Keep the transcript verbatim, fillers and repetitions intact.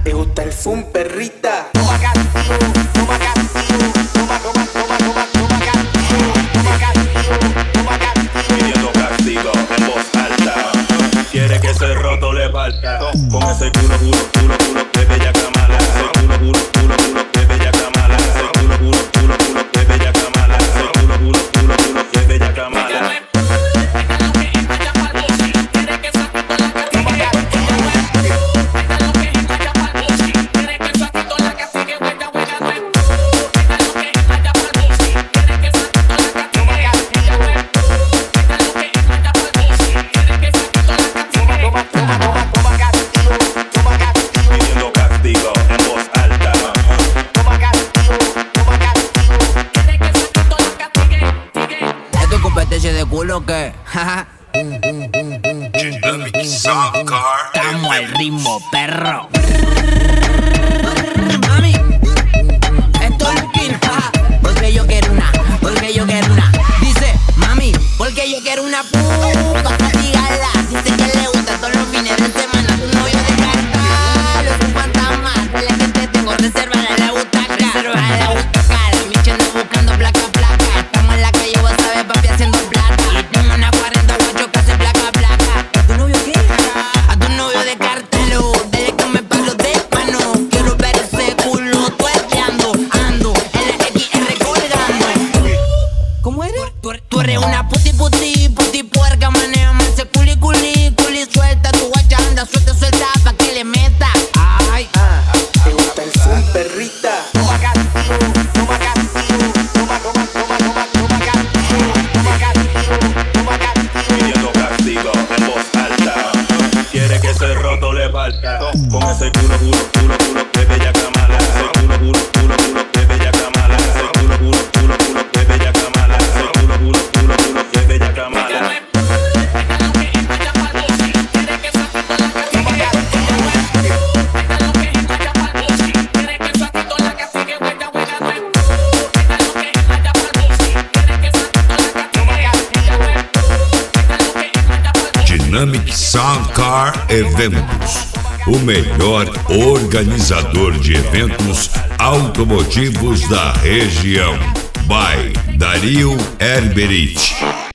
¿Te gusta el fun, perrita? Toma castigo, toma castigo, toma, toma, toma, toma, toma castigo, toma castigo, toma castigo. Pidiendo castigo en voz alta. Quiere que ese roto le falta. Con ese culo, culo, culo, culo que bella camala. Ese culo, culo, culo, culo que bella camala. Ese culo, culo, culo, culo que bella camala. Ese culo, culo, culo, culo que bella camala. De culo que jaja. Estamos al ritmo, perro. Mami, esto es pin, jaja. Porque yo quiero una, porque yo quiero una. Dice, mami, porque yo quiero una puta pa' castigarla. Dice que le gusta todos los fines de semana. Tu novio de cartal, es un fantasma. Dile que te tengo reservada en la butaca. Reservada en la butaca. La bicha anda buscando placa, placa. Estamos en la calle, vos sabes, papi, haciendo plata. Y tengo una cuarenta guacho que hace placa, placa. ¿A tu novio qué? A tu novio de cartelo. Dile que me palo de mano. Quiero ver ese culo tuerteando. Ando en la X R colgando. ¿Cómo eres? Tú, tú, tú eres una puti puti, puti puerca. Manéjame ese culi culi, culi suelta. Tu guacha anda suelta, suelta pa' que le meta. Ay, Ah, ¿te gusta el fun, perrita? Toma castigo, toma castigo, toma, toma, toma, toma, toma castigo, toma castigo, toma castigo. Pidiendo castigo en voz alta. Quiere que ese roto le falta. Con ese culo, culo, culo, culo que bella camala. Ese culo, culo, culo, culo que bella camala. Ese culo, culo, culo, culo que bella camala. Ese culo, culo, culo, culo que bella camala. Dynamic Sound Car Eventos, o melhor organizador de eventos automotivos da região. By Dario Herberich.